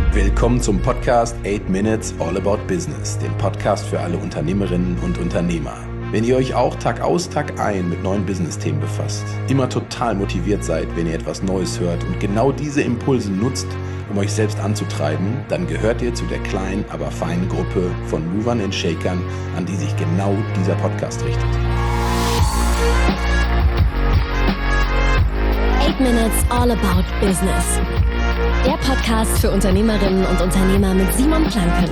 Willkommen zum Podcast 8 Minutes All About Business, dem Podcast für alle Unternehmerinnen und Unternehmer. Wenn ihr euch auch Tag aus, Tag ein mit neuen Business-Themen befasst, immer total motiviert seid, wenn ihr etwas Neues hört und genau diese Impulse nutzt, um euch selbst anzutreiben, dann gehört ihr zu der kleinen, aber feinen Gruppe von Movern und Shakern, an die sich genau dieser Podcast richtet. 8 Minutes All About Business. Der Podcast für Unternehmerinnen und Unternehmer mit Simon Planken.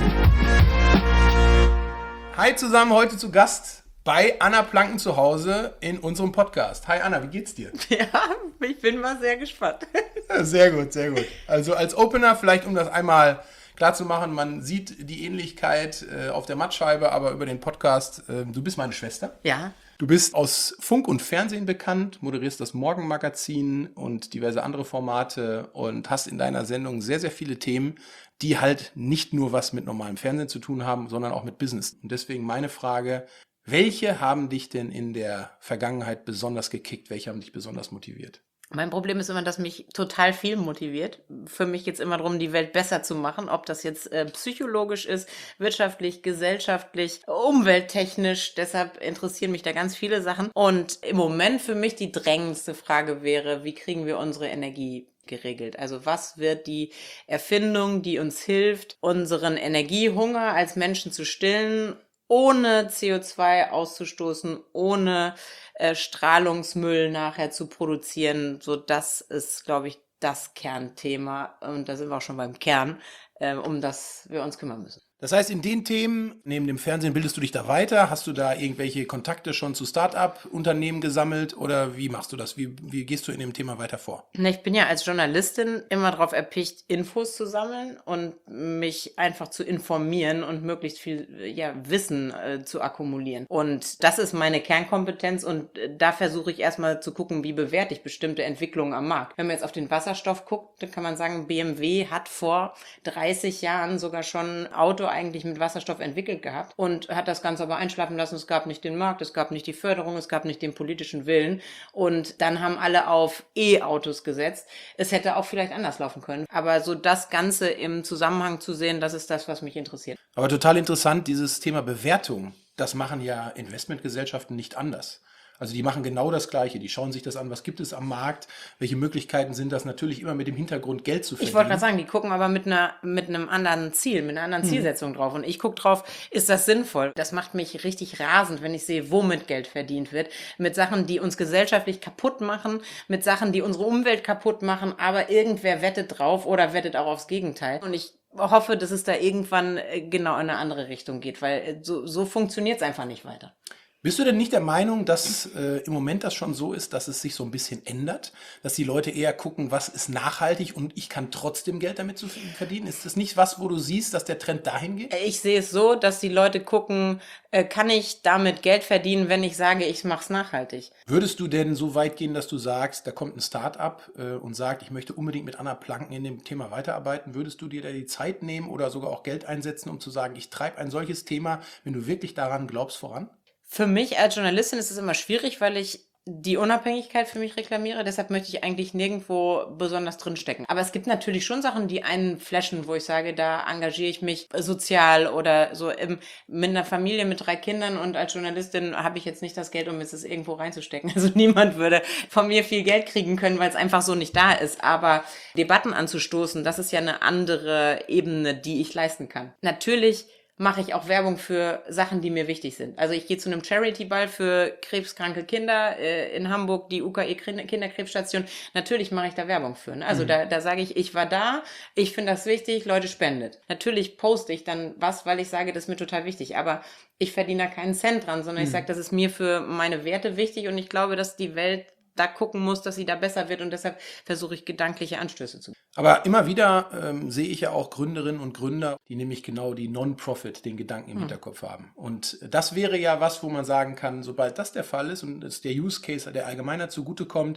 Hi zusammen, heute zu Gast bei Anna Planken zu Hause in unserem Podcast. Hi Anna, wie geht's dir? Ja, ich bin mal sehr gespannt. Sehr gut, sehr gut. Also als Opener, vielleicht um das einmal klar zu machen, man sieht die Ähnlichkeit auf der Mattscheibe, aber über den Podcast, du bist meine Schwester. Ja. Du bist aus Funk und Fernsehen bekannt, moderierst das Morgenmagazin und diverse andere Formate und hast in deiner Sendung sehr, sehr viele Themen, die halt nicht nur was mit normalem Fernsehen zu tun haben, sondern auch mit Business. Und deswegen meine Frage, welche haben dich denn in der Vergangenheit besonders gekickt? Welche haben dich besonders motiviert? Mein Problem ist immer, dass mich total viel motiviert. Für mich geht es immer darum, die Welt besser zu machen, ob das jetzt psychologisch ist, wirtschaftlich, gesellschaftlich, umwelttechnisch. Deshalb interessieren mich da ganz viele Sachen. Und im Moment für mich die drängendste Frage wäre, wie kriegen wir unsere Energie geregelt? Also was wird die Erfindung, die uns hilft, unseren Energiehunger als Menschen zu stillen, ohne CO2 auszustoßen, ohne Strahlungsmüll nachher zu produzieren. So, das ist, glaube ich, das Kernthema. Und da sind wir auch schon beim Kern, um das wir uns kümmern müssen. Das heißt, in den Themen, neben dem Fernsehen, bildest du dich da weiter? Hast du da irgendwelche Kontakte schon zu Start-up-Unternehmen gesammelt? Oder wie machst du das? Wie gehst du in dem Thema weiter vor? Ich bin ja als Journalistin immer darauf erpicht, Infos zu sammeln und mich einfach zu informieren und möglichst viel Wissen zu akkumulieren. Und das ist meine Kernkompetenz und da versuche ich erstmal zu gucken, wie bewerte ich bestimmte Entwicklungen am Markt. Wenn man jetzt auf den Wasserstoff guckt, dann kann man sagen, BMW hat vor 30 Jahren sogar schon ein Auto eigentlich mit Wasserstoff entwickelt gehabt und hat das Ganze aber einschlafen lassen. Es gab nicht den Markt, es gab nicht die Förderung, es gab nicht den politischen Willen und dann haben alle auf E-Autos gesetzt. Es hätte auch vielleicht anders laufen können, aber so das Ganze im Zusammenhang zu sehen, das ist das, was mich interessiert. Aber total interessant, dieses Thema Bewertung, das machen ja Investmentgesellschaften nicht anders. Also die machen genau das Gleiche. Die schauen sich das an, was gibt es am Markt, welche Möglichkeiten sind das, natürlich immer mit dem Hintergrund Geld zu verdienen. Ich wollte gerade sagen, die gucken aber mit einem anderen Ziel, mit einer anderen Zielsetzung drauf. Und ich gucke drauf, ist das sinnvoll? Das macht mich richtig rasend, wenn ich sehe, womit Geld verdient wird. Mit Sachen, die uns gesellschaftlich kaputt machen, mit Sachen, die unsere Umwelt kaputt machen, aber irgendwer wettet drauf oder wettet auch aufs Gegenteil. Und ich hoffe, dass es da irgendwann genau in eine andere Richtung geht, weil so funktioniert es einfach nicht weiter. Bist du denn nicht der Meinung, dass im Moment das schon so ist, dass es sich so ein bisschen ändert? Dass die Leute eher gucken, was ist nachhaltig und ich kann trotzdem Geld damit verdienen? Ist das nicht was, wo du siehst, dass der Trend dahin geht? Ich sehe es so, dass die Leute gucken, kann ich damit Geld verdienen, wenn ich sage, ich mache es nachhaltig? Würdest du denn so weit gehen, dass du sagst, da kommt ein Start-up und sagt, ich möchte unbedingt mit Anna Planken in dem Thema weiterarbeiten? Würdest du dir da die Zeit nehmen oder sogar auch Geld einsetzen, um zu sagen, ich treibe ein solches Thema, wenn du wirklich daran glaubst, voran? Für mich als Journalistin ist es immer schwierig, weil ich die Unabhängigkeit für mich reklamiere. Deshalb möchte ich eigentlich nirgendwo besonders drinstecken. Aber es gibt natürlich schon Sachen, die einen flashen, wo ich sage, da engagiere ich mich sozial oder so mit einer Familie mit 3 Kindern und als Journalistin habe ich jetzt nicht das Geld, um es irgendwo reinzustecken. Also niemand würde von mir viel Geld kriegen können, weil es einfach so nicht da ist. Aber Debatten anzustoßen, das ist ja eine andere Ebene, die ich leisten kann. Natürlich mache ich auch Werbung für Sachen, die mir wichtig sind. Also ich gehe zu einem Charity-Ball für krebskranke Kinder in Hamburg, die UKE Kinderkrebsstation. Natürlich mache ich da Werbung für. Ne? Also da sage ich war da, ich finde das wichtig, Leute, spendet. Natürlich poste ich dann was, weil ich sage, das ist mir total wichtig. Aber ich verdiene da keinen Cent dran, sondern ich sage, das ist mir für meine Werte wichtig und ich glaube, dass die Welt da gucken muss, dass sie da besser wird und deshalb versuche ich gedankliche Anstöße zu. Aber immer wieder sehe ich ja auch Gründerinnen und Gründer, die nämlich genau die Non-Profit, den Gedanken im Hinterkopf haben. Und das wäre ja was, wo man sagen kann, sobald das der Fall ist und es der Use Case der Allgemeinheit zugutekommt,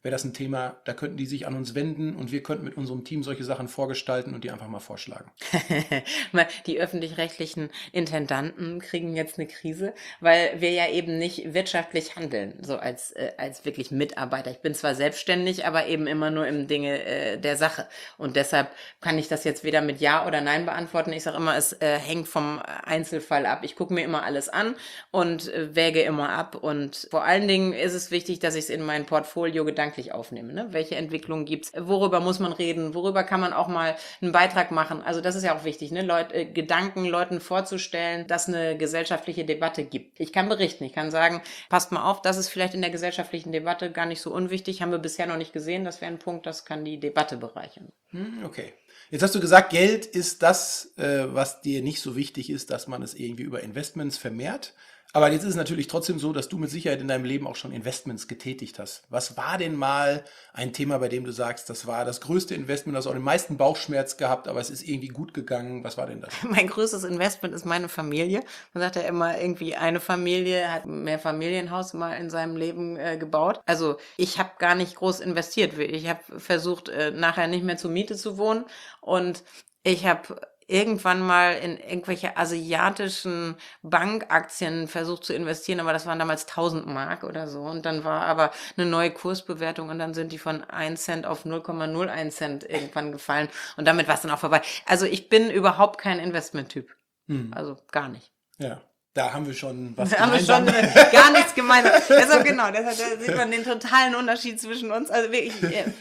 wäre das ein Thema, da könnten die sich an uns wenden und wir könnten mit unserem Team solche Sachen vorgestalten und die einfach mal vorschlagen. Die öffentlich-rechtlichen Intendanten kriegen jetzt eine Krise, weil wir ja eben nicht wirtschaftlich handeln, so als wirklich Mitarbeiter. Ich bin zwar selbstständig, aber eben immer nur im Dinge der Sache. Und deshalb kann ich das jetzt weder mit Ja oder Nein beantworten. Ich sage immer, es hängt vom Einzelfall ab. Ich gucke mir immer alles an und wäge immer ab. Und vor allen Dingen ist es wichtig, dass ich es in mein Portfolio gedanklich aufnehme. Ne? Welche Entwicklungen gibt's? Worüber muss man reden? Worüber kann man auch mal einen Beitrag machen? Also das ist ja auch wichtig, ne? Gedanken Leuten vorzustellen, dass eine gesellschaftliche Debatte gibt. Ich kann berichten, ich kann sagen, passt mal auf, das ist vielleicht in der gesellschaftlichen Debatte gar nicht so unwichtig, haben wir bisher noch nicht gesehen. Das wäre ein Punkt, das kann die Debatte bereichern. Okay. Jetzt hast du gesagt, Geld ist das, was dir nicht so wichtig ist, dass man es irgendwie über Investments vermehrt. Aber jetzt ist es natürlich trotzdem so, dass du mit Sicherheit in deinem Leben auch schon Investments getätigt hast. Was war denn mal ein Thema, bei dem du sagst, das war das größte Investment, das auch den meisten Bauchschmerz gehabt, aber es ist irgendwie gut gegangen. Was war denn das? Mein größtes Investment ist meine Familie. Man sagt ja immer, irgendwie eine Familie hat mehr Familienhaus mal in seinem Leben gebaut. Also ich habe gar nicht groß investiert. Ich habe versucht, nachher nicht mehr zur Miete zu wohnen und ich habe irgendwann mal in irgendwelche asiatischen Bankaktien versucht zu investieren, aber das waren damals 1000 Mark oder so. Und dann war aber eine neue Kursbewertung und dann sind die von 1 Cent auf 0,01 Cent irgendwann gefallen. Und damit war es dann auch vorbei. Also ich bin überhaupt kein Investmenttyp. Also gar nicht. Ja. Da haben wir schon was gemeinsam. Da haben wir schon gar nichts gemeinsam. Deshalb sieht man den totalen Unterschied zwischen uns. Also wirklich,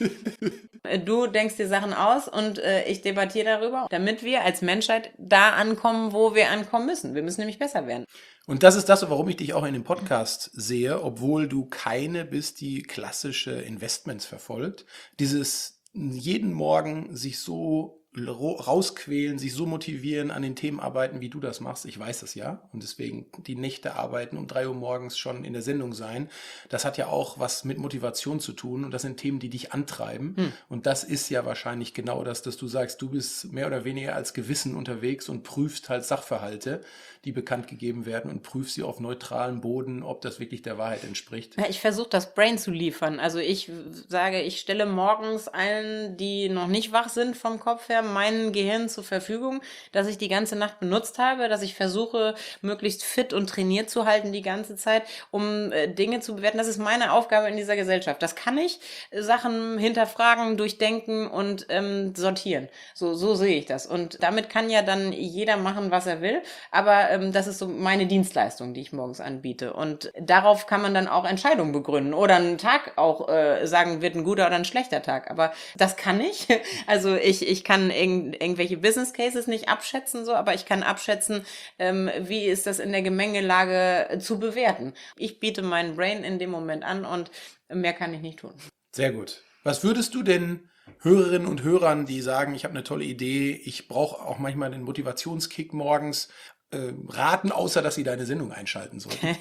du denkst dir Sachen aus und ich debattiere darüber, damit wir als Menschheit da ankommen, wo wir ankommen müssen. Wir müssen nämlich besser werden. Und das ist das, warum ich dich auch in dem Podcast sehe, obwohl du keine bist, die klassische Investments verfolgt. Dieses jeden Morgen sich so rausquälen, sich so motivieren, an den Themen arbeiten, wie du das machst. Ich weiß das ja. Und deswegen die Nächte arbeiten, um 3 Uhr morgens schon in der Sendung sein. Das hat ja auch was mit Motivation zu tun. Und das sind Themen, die dich antreiben. Und das ist ja wahrscheinlich genau das, dass du sagst, du bist mehr oder weniger als Gewissen unterwegs und prüfst halt Sachverhalte, die bekannt gegeben werden und prüfst sie auf neutralem Boden, ob das wirklich der Wahrheit entspricht. Ja, ich versuche das Brain zu liefern. Also ich sage, ich stelle morgens allen, die noch nicht wach sind vom Kopf her, mein Gehirn zur Verfügung, dass ich die ganze Nacht benutzt habe, dass ich versuche, möglichst fit und trainiert zu halten die ganze Zeit, um Dinge zu bewerten. Das ist meine Aufgabe in dieser Gesellschaft. Das kann ich, Sachen hinterfragen, durchdenken und sortieren. So sehe ich das. Und damit kann ja dann jeder machen, was er will. Aber das ist so meine Dienstleistung, die ich morgens anbiete. Und darauf kann man dann auch Entscheidungen begründen oder einen Tag auch sagen, wird ein guter oder ein schlechter Tag. Aber das kann ich. Also ich kann irgendwelche Business Cases nicht abschätzen, so, aber ich kann abschätzen, wie ist das in der Gemengelage zu bewerten. Ich biete meinen Brain in dem Moment an und mehr kann ich nicht tun. Sehr gut. Was würdest du denn Hörerinnen und Hörern, die sagen, ich habe eine tolle Idee, ich brauche auch manchmal den Motivationskick morgens, raten, außer dass sie deine Sendung einschalten sollten?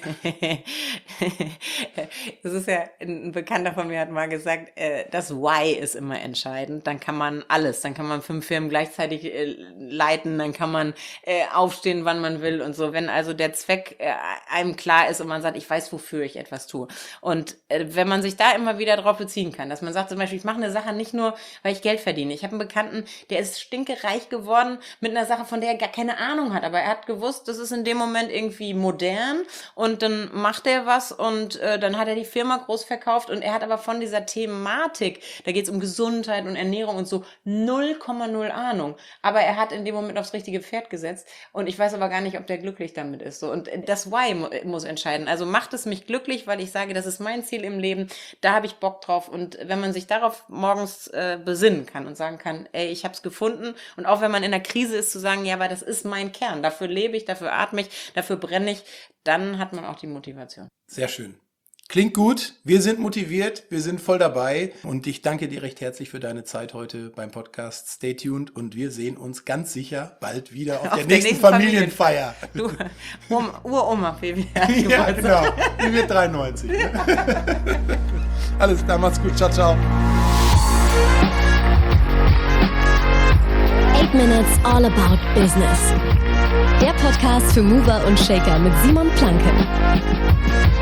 Das ist ja, ein Bekannter von mir hat mal gesagt, das Why ist immer entscheidend. Dann kann man alles, dann kann man 5 Firmen gleichzeitig leiten, dann kann man aufstehen, wann man will und so. Wenn also der Zweck einem klar ist und man sagt, ich weiß, wofür ich etwas tue. Und wenn man sich da immer wieder drauf beziehen kann, dass man sagt zum Beispiel, ich mache eine Sache nicht nur, weil ich Geld verdiene. Ich habe einen Bekannten, der ist stinkereich geworden mit einer Sache, von der er gar keine Ahnung hat, aber er hat gewusst, das ist in dem Moment irgendwie modern und dann macht er was und dann hat er die Firma groß verkauft und er hat aber von dieser Thematik, da geht es um Gesundheit und Ernährung und so, 0,0 Ahnung. Aber er hat in dem Moment aufs richtige Pferd gesetzt und ich weiß aber gar nicht, ob der glücklich damit ist. So. Und das Why muss entscheiden. Also macht es mich glücklich, weil ich sage, das ist mein Ziel im Leben, da habe ich Bock drauf. Und wenn man sich darauf morgens besinnen kann und sagen kann, ey, ich habe es gefunden und auch wenn man in der Krise ist, zu sagen, ja, aber das ist mein Kern, dafür lebe ich, dafür atme ich, dafür brenne ich, dann hat man auch die Motivation. Sehr schön. Klingt gut. Wir sind motiviert. Wir sind voll dabei. Und ich danke dir recht herzlich für deine Zeit heute beim Podcast. Stay tuned und wir sehen uns ganz sicher bald wieder auf der nächsten Familienfeier. Du, Uroma, Baby. Ja, genau. Die wird 93. Alles klar, macht's gut. Ciao, ciao. 8 Minutes All About Business. Der Podcast für Mover und Shaker mit Simon Planke.